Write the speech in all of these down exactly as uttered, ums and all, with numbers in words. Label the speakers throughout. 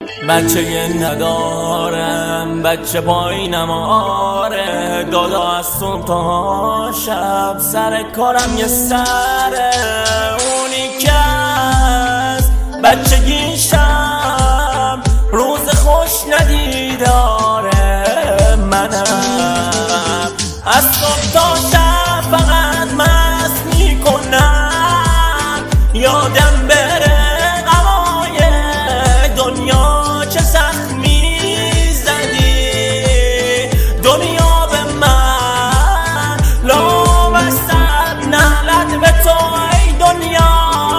Speaker 1: بچه ندارم، بچه پایینم آره، دادا از صبح تا شب سر کارم یه سره، اونی که از بچگیشم روز خوش ندیداره، منم از صبح تا شب فقط مست میکنم، یادم بره غمای دنیا چه سخت میزدی، دنیا به من لامصب نلد به تو ای دنیا.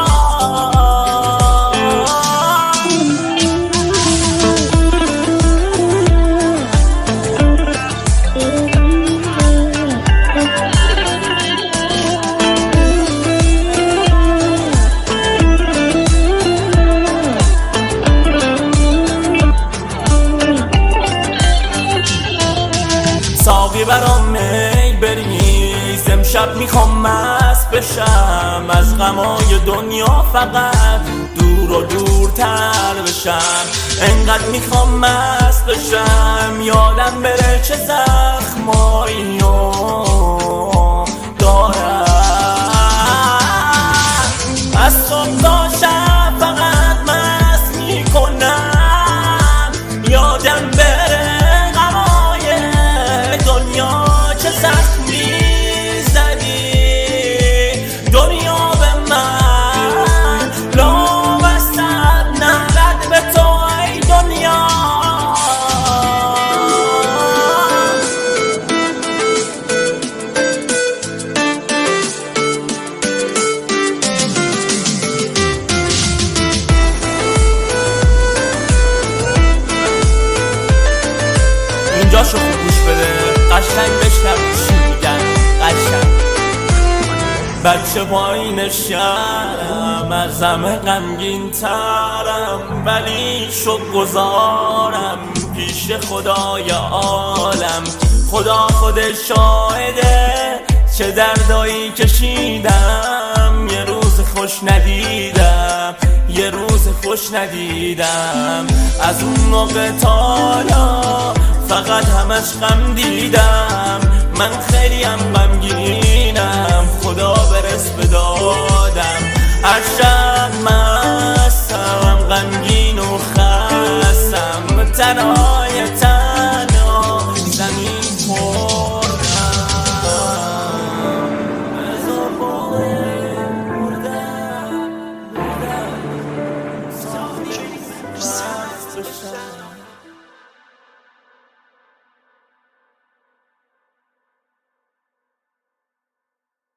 Speaker 1: ساقی برام می بریز، امشب میخوام مست بشم، از غمای دنیا فقط دور و دورتر بشم، انقدر میخوام مست بشم یادم بره چه زخمایی دارم، از صبح تا شب فقط مست میکنم، یادم بره دنیا چه سخت میزدی، دنیا به من لامصب نلد به تو ای دنیا. اینجاشو خوب گوش بده، قشنگ بشنو چی میگن قشنگ. بچه پایین شهرم، از همه غمگین ترم، ولی شب گذارم پیش خدای عالم، خدا خودش شاهده چه دردایی کشیدم، یه روز خوش ندیدم، یه روز خوش ندیدم، از اون موقع تا حالا فقط همش غم دیدم، من خیلی هم غمگینم، خدا برس به دادم، هر شب مستم غمگین و خستم، تنهای تنها زمین خوردم، بذار بردم بردم ساقی مست بشم.